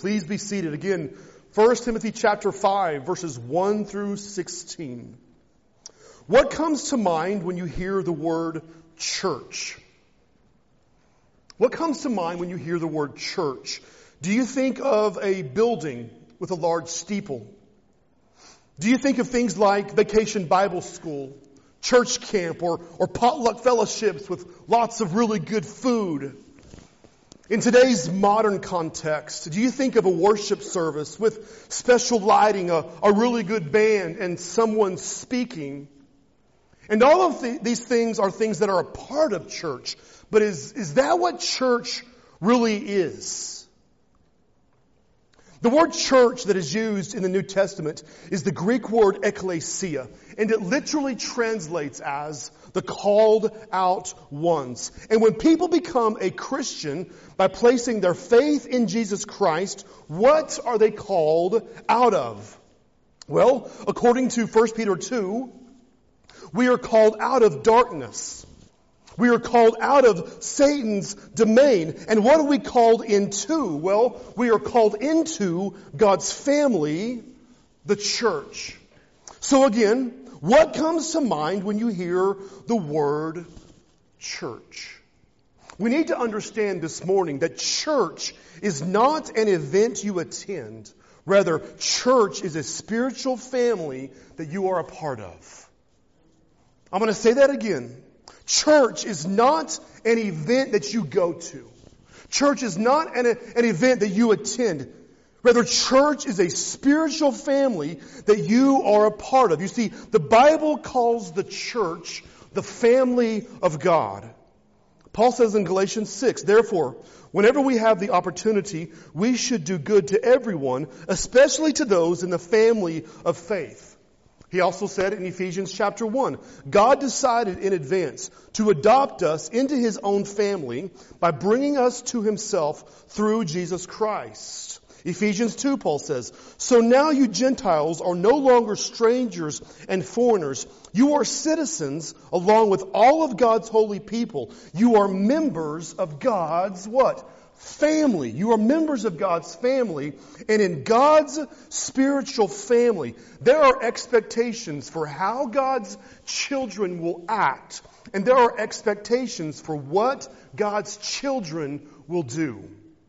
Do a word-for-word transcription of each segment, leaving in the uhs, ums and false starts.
Please be seated. Again, First Timothy chapter five, verses one through sixteen. What comes to mind when you hear the word church? What comes to mind when you hear the word church? Do you think of a building with a large steeple? Do you think of things like Vacation Bible School, church camp, or, or potluck fellowships with lots of really good food? In today's modern context, do you think of a worship service with special lighting, a, a really good band, and someone speaking? And all of the, these things are things that are a part of church. But is, is that what church really is? The word church that is used in the New Testament is the Greek word ekklesia, and it literally translates as the called out ones. And when people become a Christian by placing their faith in Jesus Christ, what are they called out of? Well, according to First Peter two, we are called out of darkness. We are called out of Satan's domain. And what are we called into? Well, we are called into God's family, the church. So again, what comes to mind when you hear the word church? We need to understand this morning that church is not an event you attend. Rather, church is a spiritual family that you are a part of. I'm going to say that again. Church is not an event that you go to. Church is not an, an event that you attend. Rather, church is a spiritual family that you are a part of. You see, the Bible calls the church the family of God. Paul says in Galatians six, therefore, whenever we have the opportunity, we should do good to everyone, especially to those in the family of faith. He also said in Ephesians chapter one, God decided in advance to adopt us into His own family by bringing us to Himself through Jesus Christ. Ephesians two, Paul says, so now you Gentiles are no longer strangers and foreigners. You are citizens along with all of God's holy people. You are members of God's what? Family. You are members of God's family, and in God's spiritual family, there are expectations for how God's children will act, and there are expectations for what God's children will do.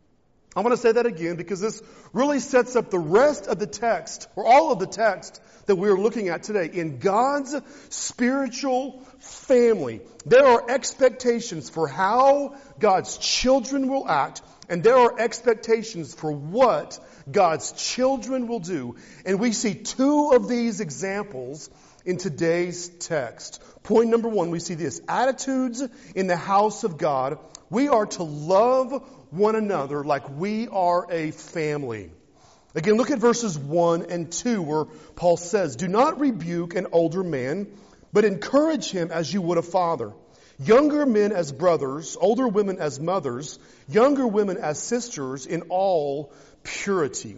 I want to say that again because this really sets up the rest of the text, or all of the text that we're looking at today. In God's spiritual family, there are expectations for how God's children will act, and there are expectations for what God's children will do. And we see two of these examples in today's text. Point number one, we see this. Attitudes in the house of God. We are to love one another like we are a family. Again, look at verses one and two where Paul says, do not rebuke an older man, but encourage him as you would a father. Younger men as brothers, older women as mothers, younger women as sisters in all purity.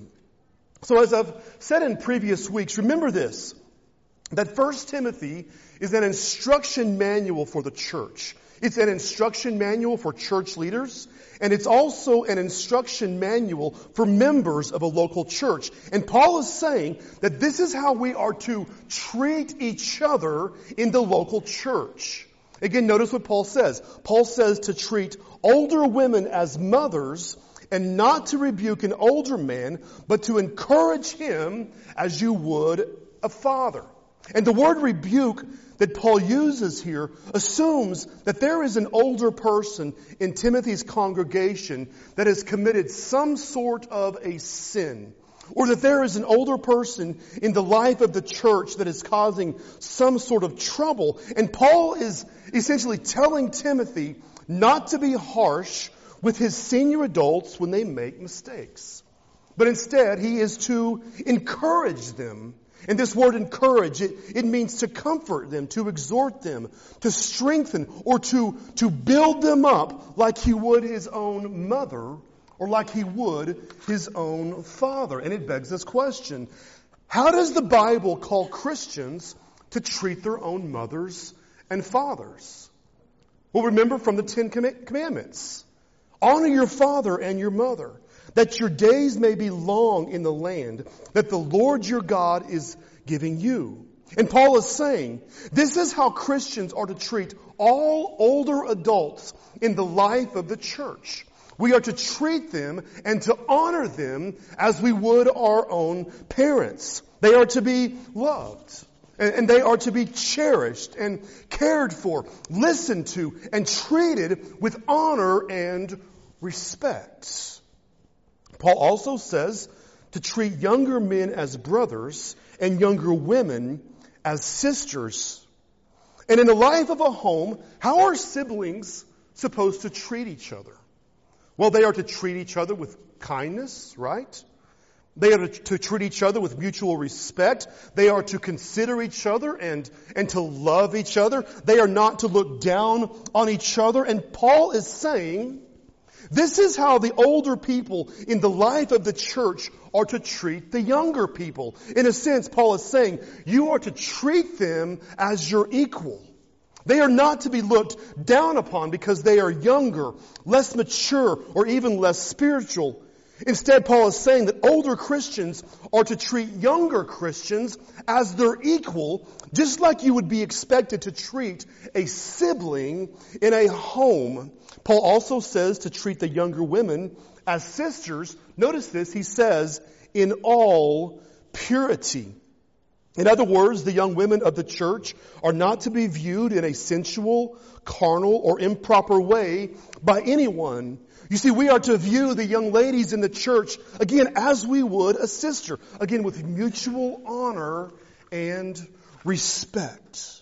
So as I've said in previous weeks, remember this, that First Timothy is an instruction manual for the church. It's an instruction manual for church leaders, and it's also an instruction manual for members of a local church. And Paul is saying that this is how we are to treat each other in the local church. Again, notice what Paul says. Paul says to treat older women as mothers and not to rebuke an older man, but to encourage him as you would a father. And the word rebuke that Paul uses here assumes that there is an older person in Timothy's congregation that has committed some sort of a sin, or that there is an older person in the life of the church that is causing some sort of trouble. And Paul is essentially telling Timothy not to be harsh with his senior adults when they make mistakes, but instead he is to encourage them. And this word encourage, it, it means to comfort them, to exhort them, to strengthen, or to, to build them up like he would his own mother or like he would his own father. And it begs this question. How does the Bible call Christians to treat their own mothers and fathers? Well, remember from the Ten Commandments. Honor your father and your mother, that your days may be long in the land that the Lord your God is giving you. And Paul is saying, this is how Christians are to treat all older adults in the life of the church. We are to treat them and to honor them as we would our own parents. They are to be loved, and they are to be cherished and cared for, listened to, and treated with honor and respect. Paul also says to treat younger men as brothers and younger women as sisters. And in the life of a home, how are siblings supposed to treat each other? Well, they are to treat each other with kindness, right? They are to, to treat each other with mutual respect. They are to consider each other and, and to love each other. They are not to look down on each other. And Paul is saying, this is how the older people in the life of the church are to treat the younger people. In a sense, Paul is saying, you are to treat them as your equal. They are not to be looked down upon because they are younger, less mature, or even less spiritual. Instead, Paul is saying that older Christians are to treat younger Christians as their equal, just like you would be expected to treat a sibling in a home. Paul also says to treat the younger women as sisters. Notice this, he says, in all purity. In other words, the young women of the church are not to be viewed in a sensual, carnal, or improper way by anyone. You see, we are to view the young ladies in the church, again, as we would a sister. Again, with mutual honor and respect.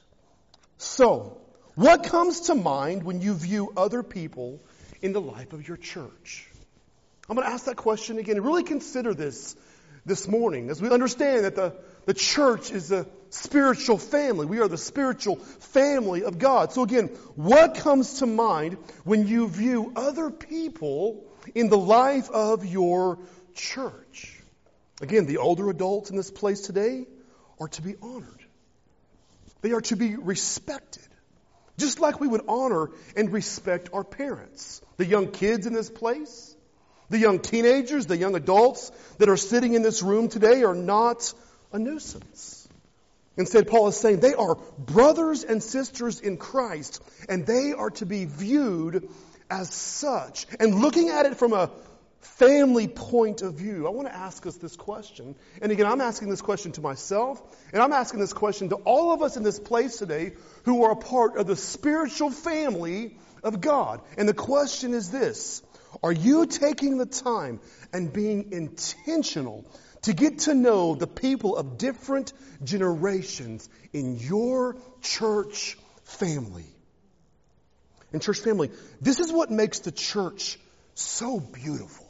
So, what comes to mind when you view other people in the life of your church? I'm going to ask that question again and really consider this this morning as we understand that the, the church is a spiritual family. We are the spiritual family of God. So again, what comes to mind when you view other people in the life of your church? Again, the older adults in this place today are to be honored. They are to be respected. Just like we would honor and respect our parents. The young kids in this place, the young teenagers, the young adults that are sitting in this room today are not a nuisance. Instead, Paul is saying they are brothers and sisters in Christ, and they are to be viewed as such. And looking at it from a family point of view, I want to ask us this question. And again, I'm asking this question to myself, and I'm asking this question to all of us in this place today who are a part of the spiritual family of God. And the question is this: are you taking the time and being intentional to get to know the people of different generations in your church family? And church family, this is what makes the church so beautiful.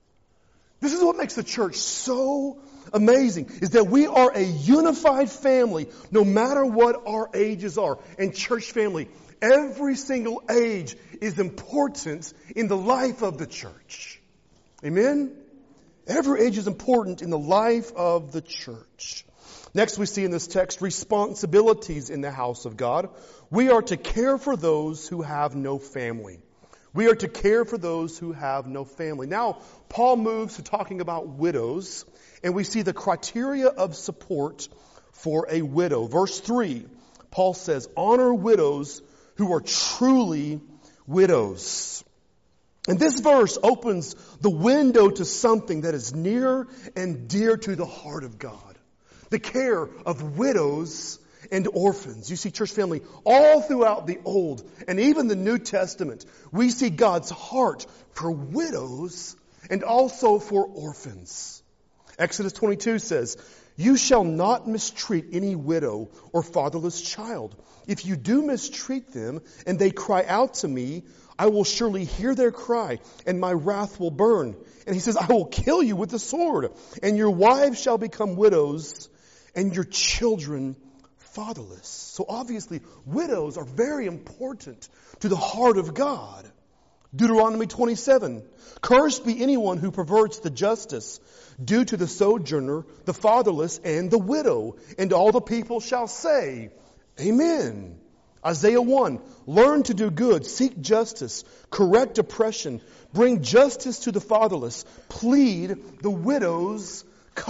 This is what makes the church so amazing, is that we are a unified family no matter what our ages are. And church family, every single age is important in the life of the church. Amen? Every age is important in the life of the church. Next, we see in this text responsibilities in the house of God. We are to care for those who have no family. We are to care for those who have no family. Now, Paul moves to talking about widows, and we see the criteria of support for a widow. Verse three, Paul says, honor widows who are truly widows. And this verse opens the window to something that is near and dear to the heart of God. The care of widows and orphans. You see, church family, all throughout the Old and even the New Testament, we see God's heart for widows and also for orphans. Exodus twenty-two says, you shall not mistreat any widow or fatherless child. If you do mistreat them and they cry out to me, I will surely hear their cry and my wrath will burn. And he says, I will kill you with the sword, and your wives shall become widows and your children fatherless. So obviously, widows are very important to the heart of God. Deuteronomy twenty-seven, cursed be anyone who perverts the justice due to the sojourner, the fatherless, and the widow. And all the people shall say, Amen. Isaiah one, learn to do good, seek justice, correct oppression, bring justice to the fatherless, plead the widow's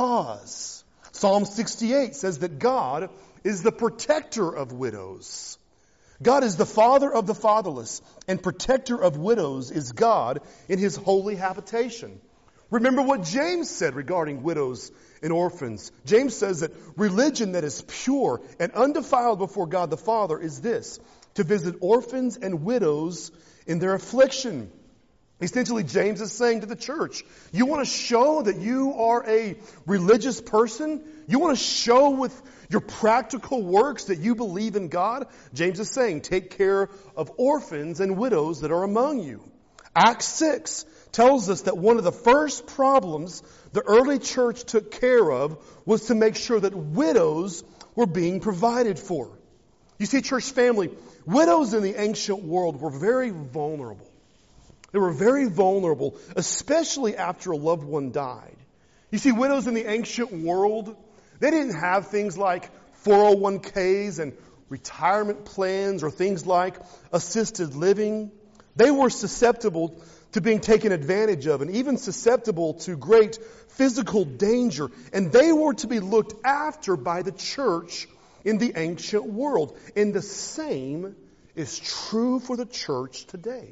cause. Psalm sixty-eight says that God is the protector of widows. God is the father of the fatherless, and protector of widows is God in His holy habitation. Remember what James said regarding widows and orphans. James says that religion that is pure and undefiled before God the Father is this, to visit orphans and widows in their affliction. Essentially, James is saying to the church, you want to show that you are a religious person? You want to show with your practical works that you believe in God? James is saying, take care of orphans and widows that are among you. Acts six tells us that one of the first problems the early church took care of was to make sure that widows were being provided for. You see, church family, widows in the ancient world were very vulnerable. They were very vulnerable, especially after a loved one died. You see, widows in the ancient world, they didn't have things like four oh one k's and retirement plans or things like assisted living. They were susceptible to being taken advantage of and even susceptible to great physical danger. And they were to be looked after by the church in the ancient world. And the same is true for the church today.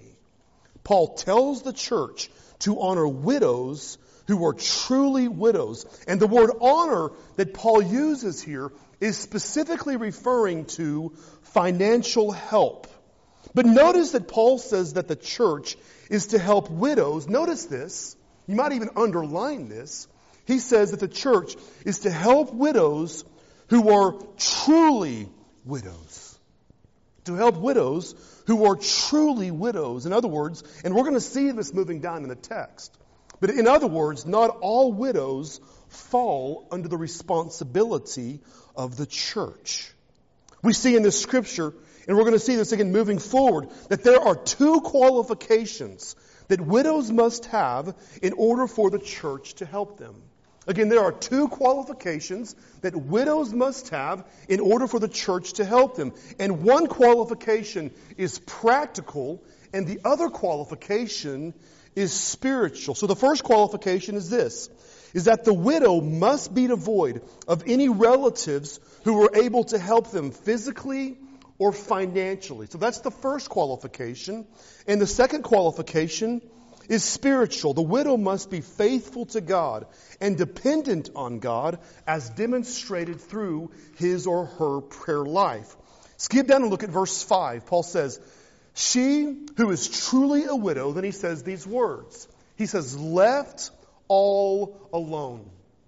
Paul tells the church to honor widows who are truly widows. And the word honor that Paul uses here is specifically referring to financial help. But notice that Paul says that the church is to help widows. Notice this. You might even underline this. He says that the church is to help widows who are truly widows. To help widows who are truly widows. In other words, and we're going to see this moving down in the text. But in other words, not all widows fall under the responsibility of the church. We see in this scripture, and we're going to see this again moving forward, that there are two qualifications that widows must have in order for the church to help them. Again, there are two qualifications that widows must have in order for the church to help them. And one qualification is practical, and the other qualification is spiritual. So the first qualification is this, is that the widow must be devoid of any relatives who are able to help them physically or financially. So that's the first qualification. And the second qualification is spiritual. The widow must be faithful to God and dependent on God as demonstrated through his or her prayer life. Skip down and look at verse five. Paul says, she who is truly a widow, then he says these words. He says, left all alone.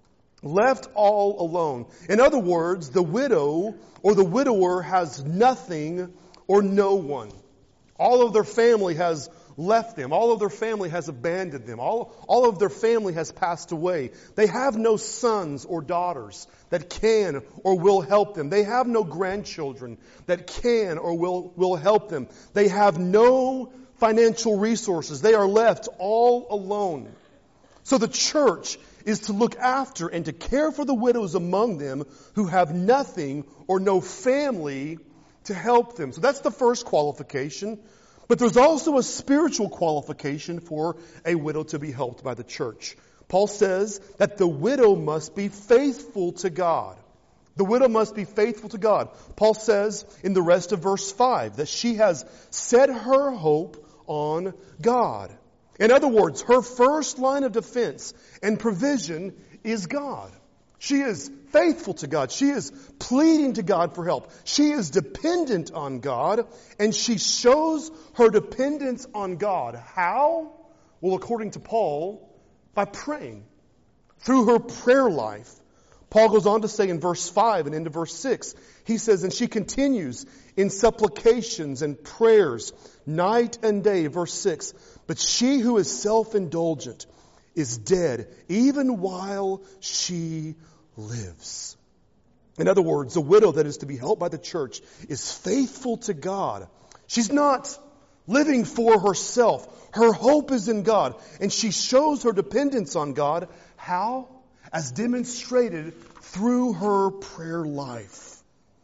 Left all alone. In other words, the widow or the widower has nothing or no one. All of their family has left them. All of their family has abandoned them. All, all of their family has passed away. They have no sons or daughters that can or will help them. They have no grandchildren that can or will, will help them. They have no financial resources. They are left all alone. So the church is to look after and to care for the widows among them who have nothing or no family to help them. So that's the first qualification. But there's also a spiritual qualification for a widow to be helped by the church. Paul says that the widow must be faithful to God. The widow must be faithful to God. Paul says in the rest of verse five that she has set her hope on God. In other words, her first line of defense and provision is God. She is faithful to God. She is pleading to God for help. She is dependent on God, and she shows her dependence on God. How? Well, according to Paul, by praying. Through her prayer life. Paul goes on to say in verse five and into verse six, he says, and she continues in supplications and prayers night and day, verse six, but she who is self-indulgent is dead, even while she lives. In other words, the widow that is to be helped by the church is faithful to God. She's not living for herself. Her hope is in God, and she shows her dependence on God. How? As demonstrated through her prayer life.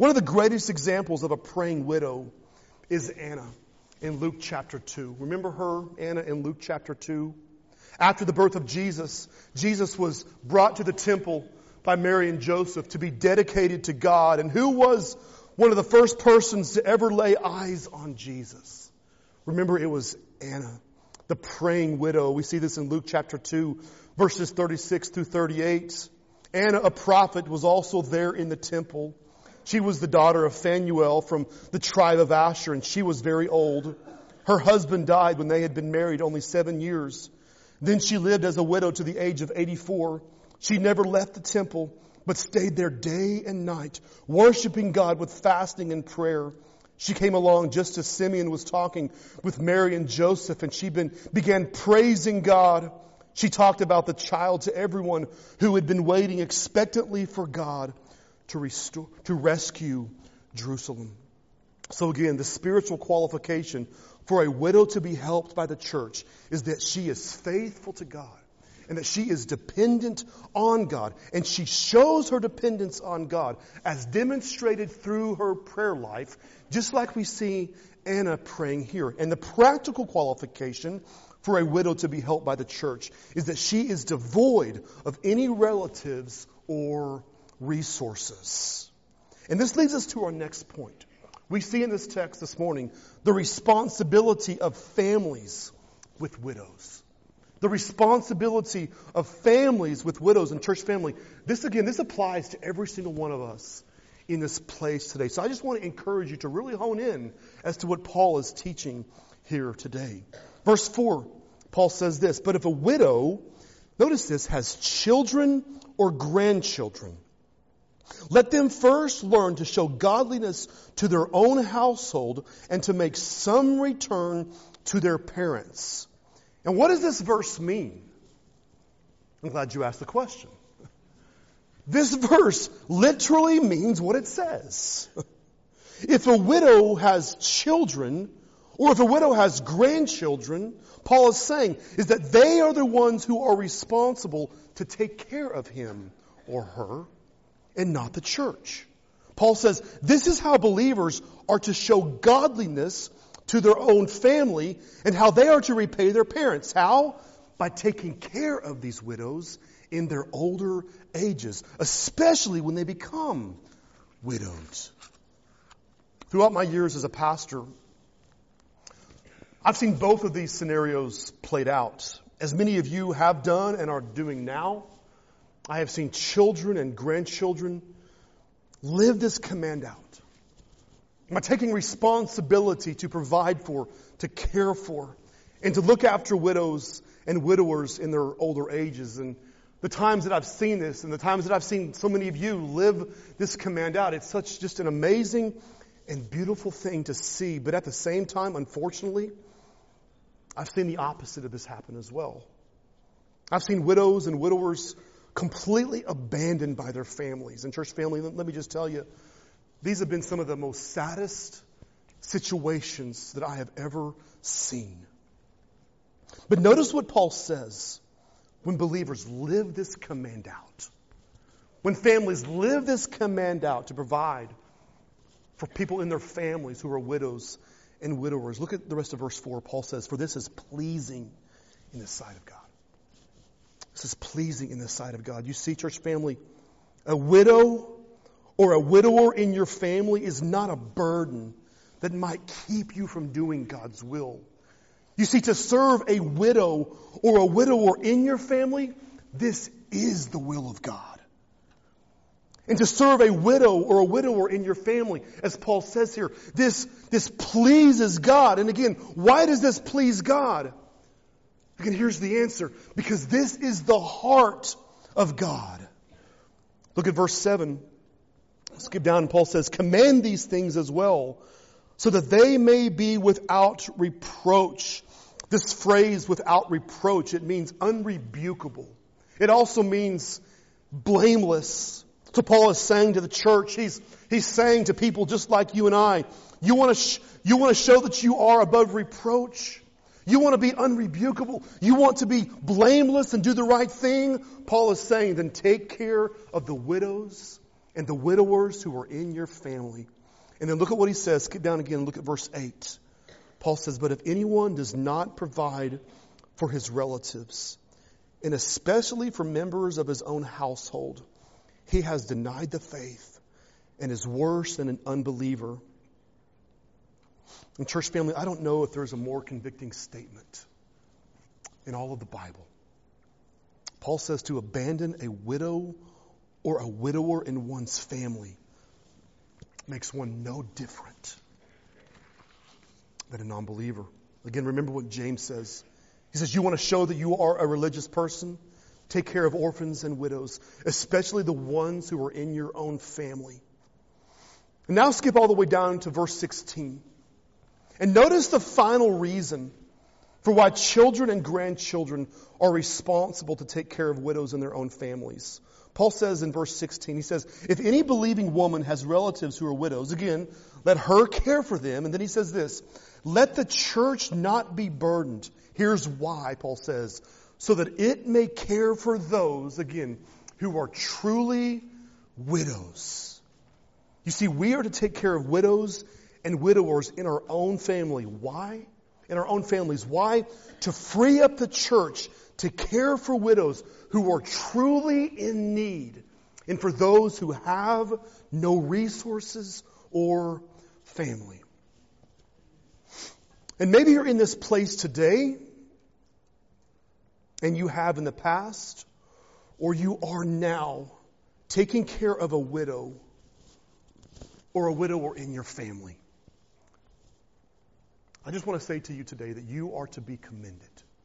One of the greatest examples of a praying widow is Anna in Luke chapter two. Remember her, Anna, in Luke chapter two? After the birth of Jesus, Jesus was brought to the temple by Mary and Joseph to be dedicated to God. And who was one of the first persons to ever lay eyes on Jesus? Remember, it was Anna, the praying widow. We see this in Luke chapter two, verses thirty-six through thirty-eight. Anna, a prophet, was also there in the temple. She was the daughter of Phanuel from the tribe of Asher, and she was very old. Her husband died when they had been married only seven years. Then she lived as a widow to the age of eighty-four. She never left the temple, but stayed there day and night, worshiping God with fasting and prayer. She came along just as Simeon was talking with Mary and Joseph, and she been, began praising God. She talked about the child to everyone who had been waiting expectantly for God to restore, to rescue Jerusalem. So again, the spiritual qualification for a widow to be helped by the church is that she is faithful to God and that she is dependent on God. And she shows her dependence on God as demonstrated through her prayer life, just like we see Anna praying here. And the practical qualification for a widow to be helped by the church is that she is devoid of any relatives or resources. And this leads us to our next point. We see in this text this morning the responsibility of families with widows. The responsibility of families with widows and church family. This again, this applies to every single one of us in this place today. So I just want to encourage you to really hone in as to what Paul is teaching here today. Verse four, Paul says this, but if a widow, notice this, has children or grandchildren, let them first learn to show godliness to their own household and to make some return to their parents. And what does this verse mean? I'm glad you asked the question. This verse literally means what it says. If a widow has children, or if a widow has grandchildren, Paul is saying is that they are the ones who are responsible to take care of him or her, and not the church. Paul says this is how believers are to show godliness to their own family and how they are to repay their parents. How? By taking care of these widows in their older ages, especially when they become widowed. Throughout my years as a pastor, I've seen both of these scenarios played out. As many of you have done and are doing now, I have seen children and grandchildren live this command out. By taking responsibility to provide for, to care for, and to look after widows and widowers in their older ages. And the times that I've seen this and the times that I've seen so many of you live this command out, it's such just an amazing and beautiful thing to see. But at the same time, unfortunately, I've seen the opposite of this happen as well. I've seen widows and widowers completely abandoned by their families. And church family, let me just tell you, these have been some of the most saddest situations that I have ever seen. But notice what Paul says when believers live this command out. When families live this command out to provide for people in their families who are widows and widowers. Look at the rest of verse four. Paul says, for this is pleasing in the sight of God. This is pleasing in the sight of God. You see, church family, a widow or a widower in your family is not a burden that might keep you from doing God's will. You see, to serve a widow or a widower in your family, this is the will of God. And to serve a widow or a widower in your family, as Paul says here, this, this pleases God. And again, why does this please God? Again, here's the answer. Because this is the heart of God. Look at verse seven. Skip down and Paul says, command these things as well, so that they may be without reproach. This phrase, without reproach, it means unrebukable. It also means blameless. So Paul is saying to the church, he's, he's saying to people just like you and I, you want to sh- you want to show that you are above reproach? You want to be unrebukable? You want to be blameless and do the right thing? Paul is saying, then take care of the widows and the widowers who are in your family. And then look at what he says. Skip down again. Look at verse eight. Paul says, but if anyone does not provide for his relatives, and especially for members of his own household, he has denied the faith and is worse than an unbeliever. And church family, I don't know if there's a more convicting statement in all of the Bible. Paul says to abandon a widow or a widower in one's family makes one no different than a non-believer. Again, remember what James says. He says, you want to show that you are a religious person? Take care of orphans and widows, especially the ones who are in your own family. And now skip all the way down to verse sixteen. And notice the final reason for why children and grandchildren are responsible to take care of widows in their own families. Paul says in verse sixteen, he says, if any believing woman has relatives who are widows, again, let her care for them. And then he says this, let the church not be burdened. Here's why, Paul says, so that it may care for those, again, who are truly widows. You see, we are to take care of widows and widowers in our own family. Why? In our own families. Why? To free up the church to care for widows who are truly in need, and for those who have no resources or family. And maybe you're in this place today, and you have in the past, or you are now taking care of a widow or a widower in your family. I just want to say to you today that you are to be commended.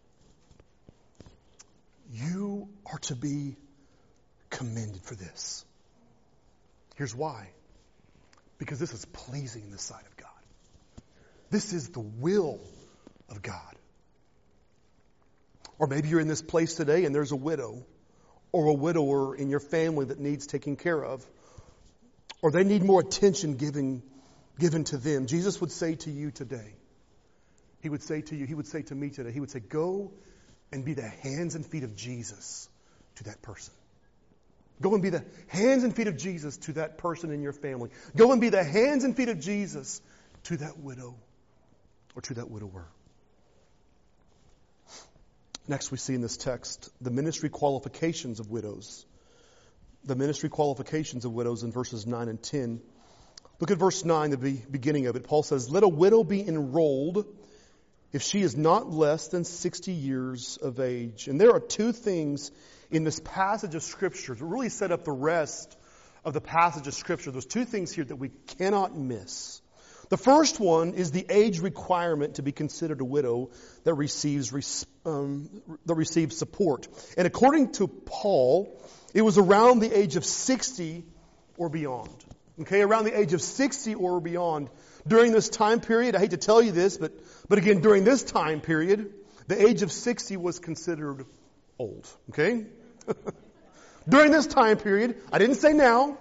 You are to be commended for this. Here's why. Because this is pleasing in the sight of God. This is the will of God. Or maybe you're in this place today and there's a widow or a widower in your family that needs taken care of. Or they need more attention given, given to them. Jesus would say to you today, He would say to you, He would say to me today, He would say, go and be the hands and feet of Jesus to that person. Go and be the hands and feet of Jesus to that person in your family. Go and be the hands and feet of Jesus to that widow or to that widower. Next, we see in this text the ministry qualifications of widows. The ministry qualifications of widows in verses nine and ten. Look at verse nine, the beginning of it. Paul says, let a widow be enrolled if she is not less than sixty years of age. And there are two things in this passage of Scripture that really set up the rest of the passage of Scripture. There's two things here that we cannot miss. The first one is the age requirement to be considered a widow that receives um, that receives support. And according to Paul, it was around the age of sixty or beyond. Okay, around the age of sixty or beyond. During this time period, I hate to tell you this, but, but again, during this time period, the age of sixty was considered old. Okay? During this time period, I didn't say now,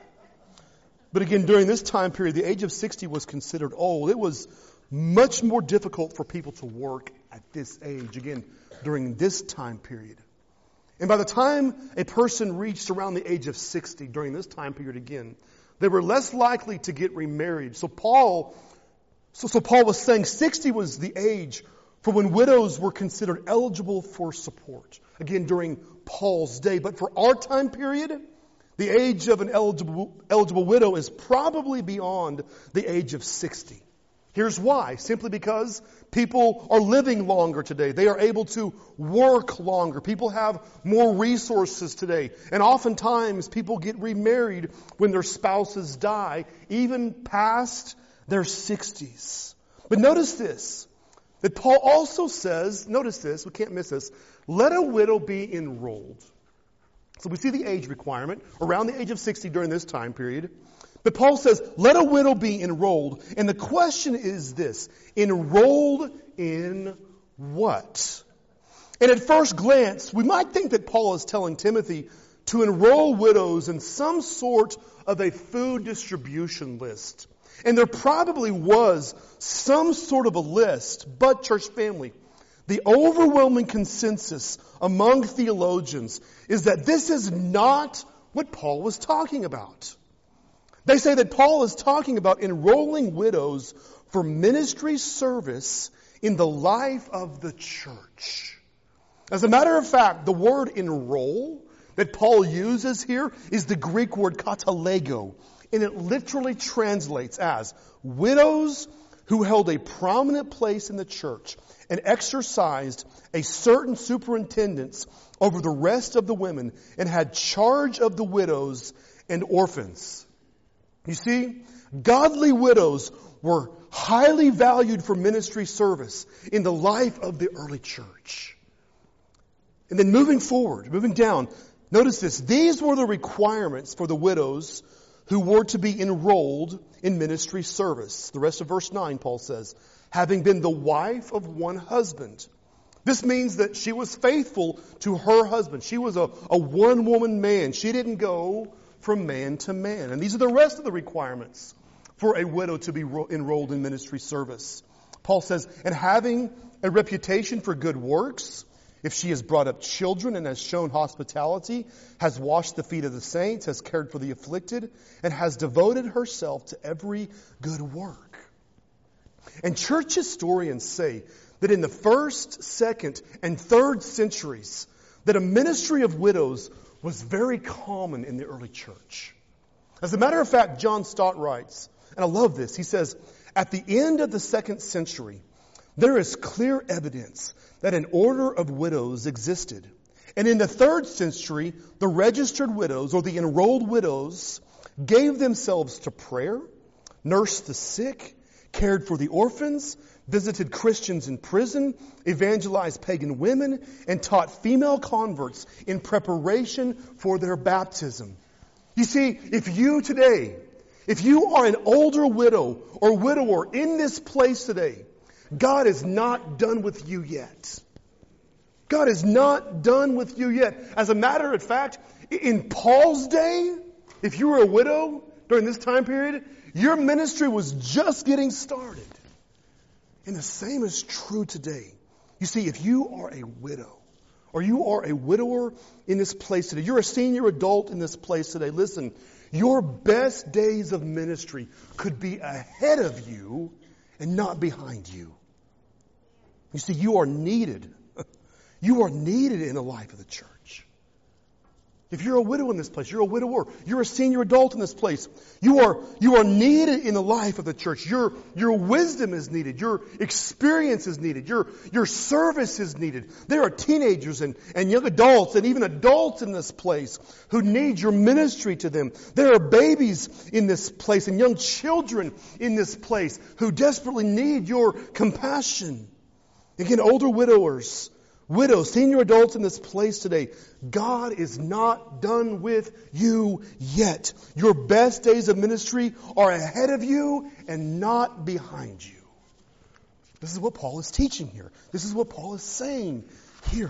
but again, during this time period, the age of sixty was considered old. It was much more difficult for people to work at this age, again, during this time period. And by the time a person reached around the age of sixty, during this time period again, they were less likely to get remarried. So Paul, so, so Paul was saying sixty was the age for when widows were considered eligible for support. Again, during Paul's day. But for our time period, the age of an eligible, eligible widow is probably beyond the age of sixty. Here's why. Simply because people are living longer today. They are able to work longer. People have more resources today. And oftentimes people get remarried when their spouses die, even past their sixties. But notice this, that Paul also says, notice this, we can't miss this, let a widow be enrolled. So we see the age requirement around the age of sixty during this time period. But Paul says, let a widow be enrolled. And the question is this, enrolled in what? And at first glance, we might think that Paul is telling Timothy to enroll widows in some sort of a food distribution list. And there probably was some sort of a list, but church family, the overwhelming consensus among theologians is that this is not what Paul was talking about. They say that Paul is talking about enrolling widows for ministry service in the life of the church. As a matter of fact, the word enroll that Paul uses here is the Greek word katalego, and it literally translates as widows who held a prominent place in the church and exercised a certain superintendence over the rest of the women and had charge of the widows and orphans. You see, godly widows were highly valued for ministry service in the life of the early church. And then moving forward, moving down, notice this. These were the requirements for the widows who were to be enrolled in ministry service. The rest of verse nine, Paul says, having been the wife of one husband. This means that she was faithful to her husband. She was a, a one-woman man. She didn't go from man to man. And these are the rest of the requirements for a widow to be ro- enrolled in ministry service. Paul says, and having a reputation for good works, if she has brought up children and has shown hospitality, has washed the feet of the saints, has cared for the afflicted, and has devoted herself to every good work. And church historians say that in the first, second, and third centuries, that a ministry of widows was very common in the early church. As a matter of fact, John Stott writes, and I love this, he says, at the end of the second century, there is clear evidence that an order of widows existed. And in the third century, the registered widows or the enrolled widows gave themselves to prayer, nursed the sick, cared for the orphans, visited Christians in prison, evangelized pagan women, and taught female converts in preparation for their baptism. You see, if you today, if you are an older widow or widower in this place today, God is not done with you yet. God is not done with you yet. As a matter of fact, in Paul's day, if you were a widow during this time period, your ministry was just getting started. And the same is true today. You see, if you are a widow, or you are a widower in this place today, you're a senior adult in this place today, listen, your best days of ministry could be ahead of you and not behind you. You see, you are needed. You are needed in the life of the church. If you're a widow in this place, you're a widower, you're a senior adult in this place, you are, you are needed in the life of the church. Your, your wisdom is needed. Your experience is needed. Your, your service is needed. There are teenagers and, and young adults and even adults in this place who need your ministry to them. There are babies in this place and young children in this place who desperately need your compassion. Again, older widowers, widows, senior adults in this place today, God is not done with you yet. Your best days of ministry are ahead of you and not behind you. This is what Paul is teaching here. This is what Paul is saying here.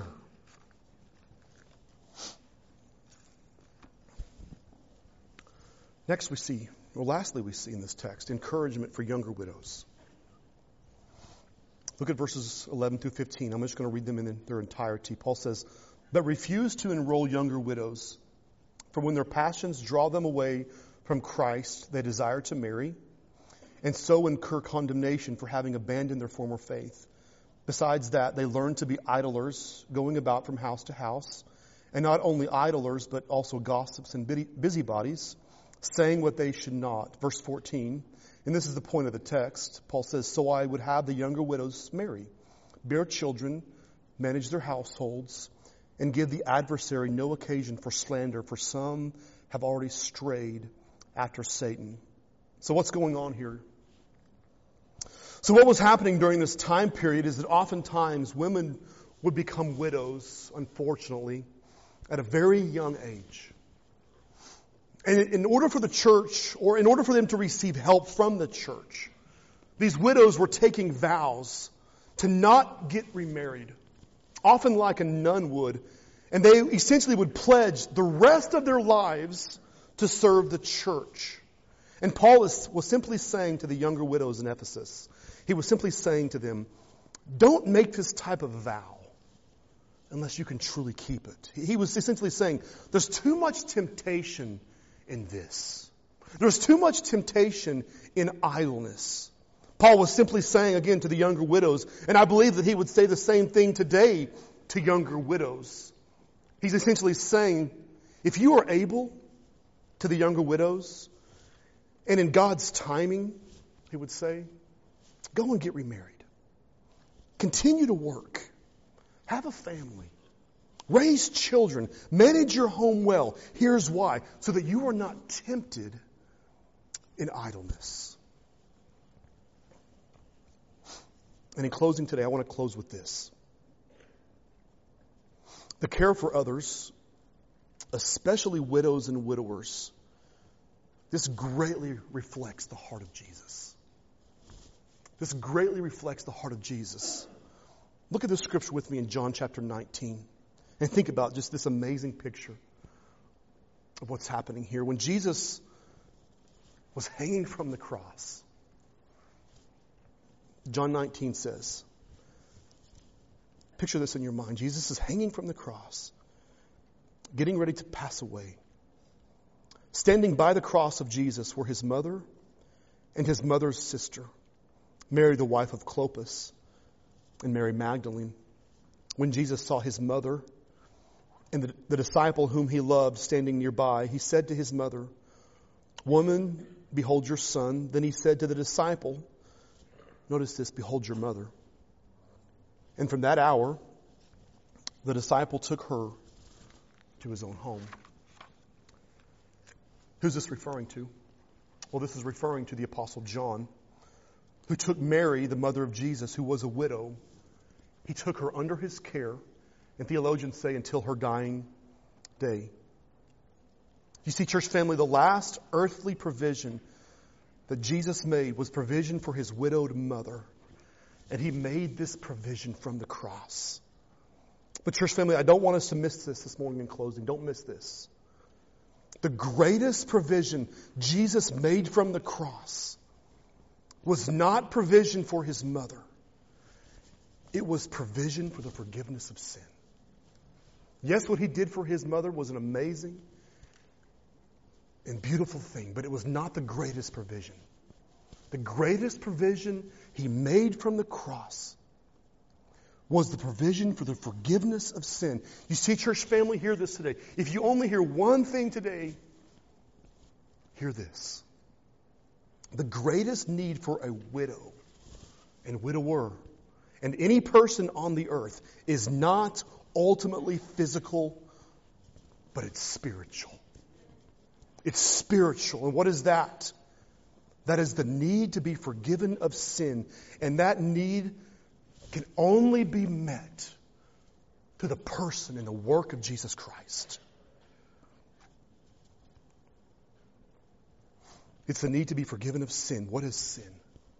Next we see, or lastly we see in this text, encouragement for younger widows. Look at verses eleven through fifteen. I'm just going to read them in their entirety. Paul says, but refuse to enroll younger widows, for when their passions draw them away from Christ, they desire to marry, and so incur condemnation for having abandoned their former faith. Besides that, they learn to be idlers, going about from house to house, and not only idlers, but also gossips and busybodies, saying what they should not. Verse fourteen. And this is the point of the text. Paul says, so I would have the younger widows marry, bear children, manage their households, and give the adversary no occasion for slander, for some have already strayed after Satan. So what's going on here? So what was happening during this time period is that oftentimes women would become widows, unfortunately, at a very young age. And in order for the church, or in order for them to receive help from the church, these widows were taking vows to not get remarried, often like a nun would. And they essentially would pledge the rest of their lives to serve the church. And Paul is, was simply saying to the younger widows in Ephesus, he was simply saying to them, don't make this type of vow. unless you can truly keep it. He was essentially saying, there's too much temptation in this. There's too much temptation in idleness. Paul was simply saying again to the younger widows, and I believe that he would say the same thing today to younger widows. He's essentially saying, if you are able, to the younger widows, and in God's timing, he would say, go and get remarried. Continue to work. Have a family. Raise children. Manage your home well. Here's why. So that you are not tempted in idleness. And in closing today, I want to close with this. The care for others, especially widows and widowers, this greatly reflects the heart of Jesus. This greatly reflects the heart of Jesus. Look at this scripture with me in John chapter nineteen. And think about just this amazing picture of what's happening here. When Jesus was hanging from the cross, John nineteen says, picture this in your mind. Jesus is hanging from the cross, getting ready to pass away. Standing by the cross of Jesus were his mother and his mother's sister, Mary, the wife of Clopas, and Mary Magdalene. When Jesus saw his mother and the, the disciple whom he loved standing nearby, he said to his mother, "Woman, behold your son." Then he said to the disciple, notice this, "Behold your mother." And from that hour, the disciple took her to his own home. Who's this referring to? Well, this is referring to the Apostle John, who took Mary, the mother of Jesus, who was a widow. He took her under his care, and theologians say until her dying day. You see, church family, the last earthly provision that Jesus made was provision for his widowed mother. And he made this provision from the cross. But church family, I don't want us to miss this this morning in closing. Don't miss this. The greatest provision Jesus made from the cross was not provision for his mother. It was provision for the forgiveness of sin. Yes, what he did for his mother was an amazing and beautiful thing, but it was not the greatest provision. The greatest provision he made from the cross was the provision for the forgiveness of sin. You see, church family, hear this today. If you only hear one thing today, hear this. The greatest need for a widow and widower and any person on the earth is not ultimately physical, but it's spiritual. It's spiritual. And what is that? That is the need to be forgiven of sin. And that need can only be met through the person and the work of Jesus Christ. It's the need to be forgiven of sin. What is sin?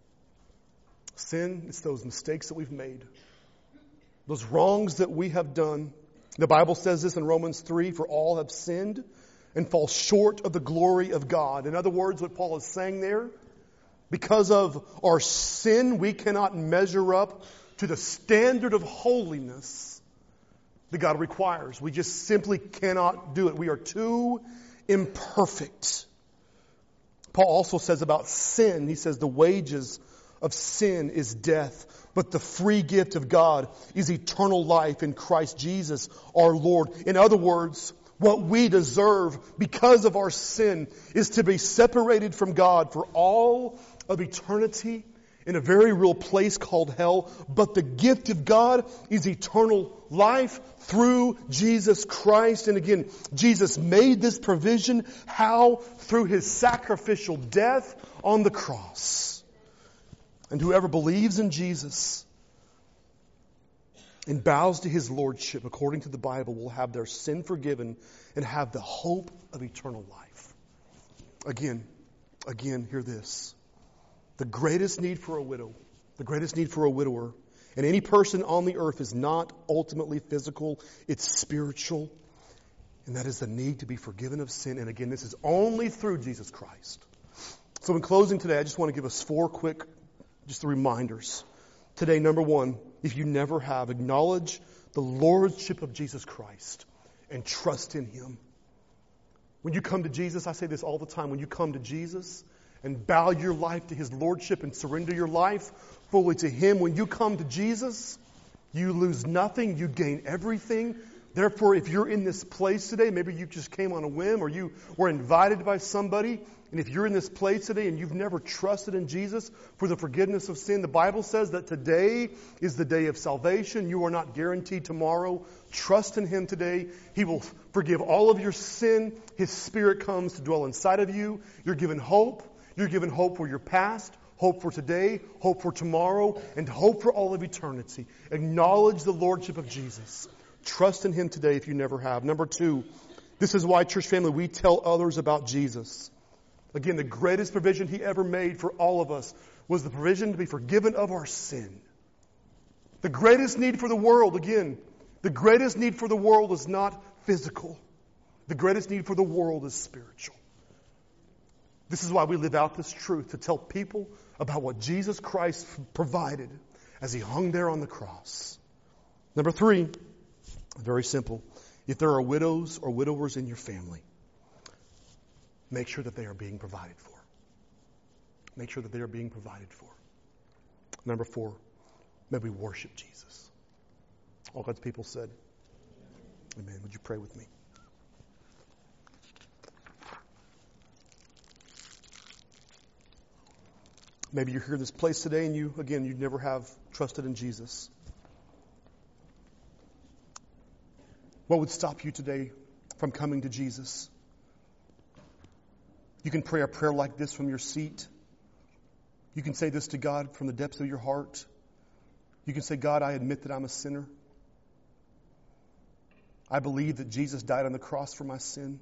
Sin is those mistakes that we've made, those wrongs that we have done. The Bible says this in Romans three, for all have sinned and fall short of the glory of God. In other words, what Paul is saying there, because of our sin, we cannot measure up to the standard of holiness that God requires. We just simply cannot do it. We are too imperfect. Paul also says about sin, he says the wages of sin is death, but the free gift of God is eternal life in Christ Jesus our Lord. In other words, what we deserve because of our sin is to be separated from God for all of eternity in a very real place called hell. But the gift of God is eternal life through Jesus Christ. And again, Jesus made this provision. How? Through his sacrificial death on the cross. And whoever believes in Jesus and bows to his lordship, according to the Bible, will have their sin forgiven and have the hope of eternal life. Again, again, hear this. The greatest need for a widow, the greatest need for a widower, and any person on the earth is not ultimately physical, it's spiritual. And that is the need to be forgiven of sin. And again, this is only through Jesus Christ. So in closing today, I just want to give us four quick, just reminders. Today, number one, if you never have, acknowledge the lordship of Jesus Christ and trust in Him. When you come to Jesus, I say this all the time, when you come to Jesus and bow your life to His lordship and surrender your life fully to Him, when you come to Jesus, you lose nothing, you gain everything. Therefore, if you're in this place today, maybe you just came on a whim or you were invited by somebody, and if you're in this place today and you've never trusted in Jesus for the forgiveness of sin, the Bible says that today is the day of salvation. You are not guaranteed tomorrow. Trust in Him today. He will forgive all of your sin. His Spirit comes to dwell inside of you. You're given hope. You're given hope for your past, hope for today, hope for tomorrow, and hope for all of eternity. Acknowledge the lordship of Jesus. Trust in Him today if you never have. Number two, this is why, church family, we tell others about Jesus. Again, the greatest provision He ever made for all of us was the provision to be forgiven of our sin. The greatest need for the world, again, the greatest need for the world is not physical. The greatest need for the world is spiritual. This is why we live out this truth, to tell people about what Jesus Christ provided as He hung there on the cross. Number three, very simple. If there are widows or widowers in your family, make sure that they are being provided for. Make sure that they are being provided for. Number four, may we worship Jesus. All God's people said, amen. Would you pray with me? Maybe you're here in this place today and you, again, you never have trusted in Jesus. What would stop you today from coming to Jesus? You can pray a prayer like this from your seat. You can say this to God from the depths of your heart. You can say, God, I admit that I'm a sinner. I believe that Jesus died on the cross for my sin.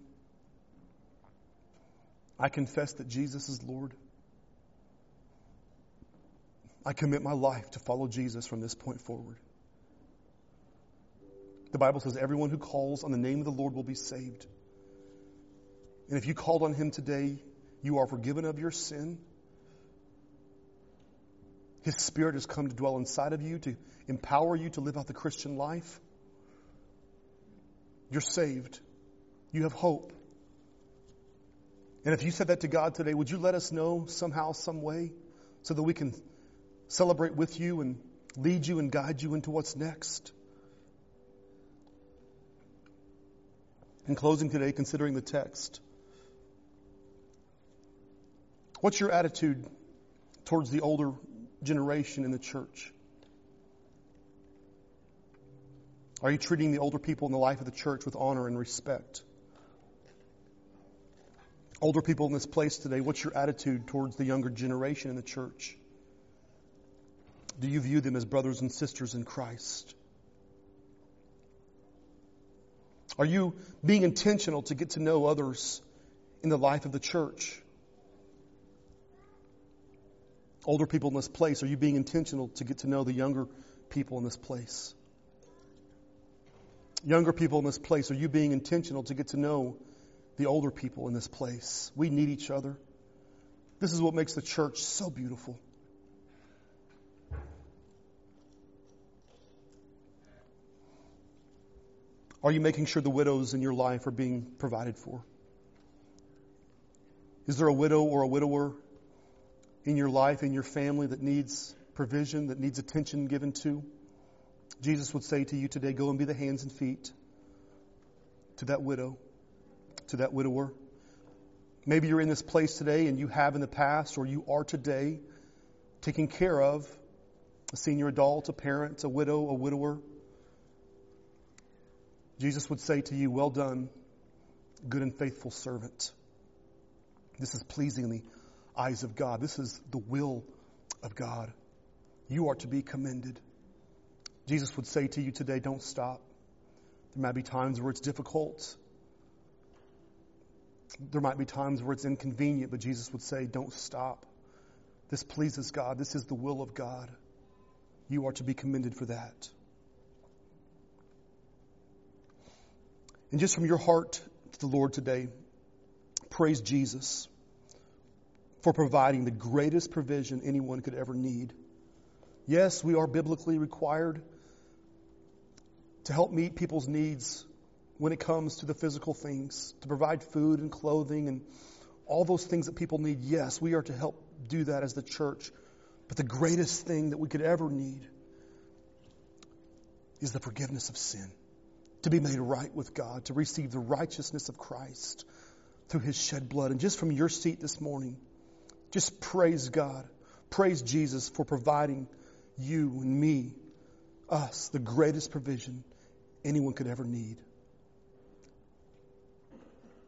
I confess that Jesus is Lord. I commit my life to follow Jesus from this point forward. The Bible says everyone who calls on the name of the Lord will be saved. And if you called on Him today, you are forgiven of your sin. His Spirit has come to dwell inside of you to empower you to live out the Christian life. You're saved. You have hope. And if you said that to God today, would you let us know somehow, some way, so that we can celebrate with you and lead you and guide you into what's next? In closing today, considering the text, what's your attitude towards the older generation in the church? Are you treating the older people in the life of the church with honor and respect? Older people in this place today, what's your attitude towards the younger generation in the church? Do you view them as brothers and sisters in Christ? Are you being intentional to get to know others in the life of the church? Older people in this place, are you being intentional to get to know the younger people in this place? Younger people in this place, are you being intentional to get to know the older people in this place? We need each other. This is what makes the church so beautiful. Are you making sure the widows in your life are being provided for? Is there a widow or a widower in your life, in your family, that needs provision, that needs attention given to? Jesus would say to you today, go and be the hands and feet to that widow, to that widower. Maybe you're in this place today and you have in the past, or you are today, taking care of a senior adult, a parent, a widow, a widower. Jesus would say to you, well done, good and faithful servant. This is pleasing in the eyes of God. This is the will of God. You are to be commended. Jesus would say to you today, don't stop. There might be times where it's difficult. There might be times where it's inconvenient, but Jesus would say, don't stop. This pleases God. This is the will of God. You are to be commended for that. And just from your heart to the Lord today, praise Jesus for providing the greatest provision anyone could ever need. Yes, we are biblically required to help meet people's needs when it comes to the physical things, to provide food and clothing and all those things that people need. Yes, we are to help do that as the church. But the greatest thing that we could ever need is the forgiveness of sin. To be made right with God, to receive the righteousness of Christ through His shed blood. And just from your seat this morning, just praise God. Praise Jesus for providing you and me, us, the greatest provision anyone could ever need.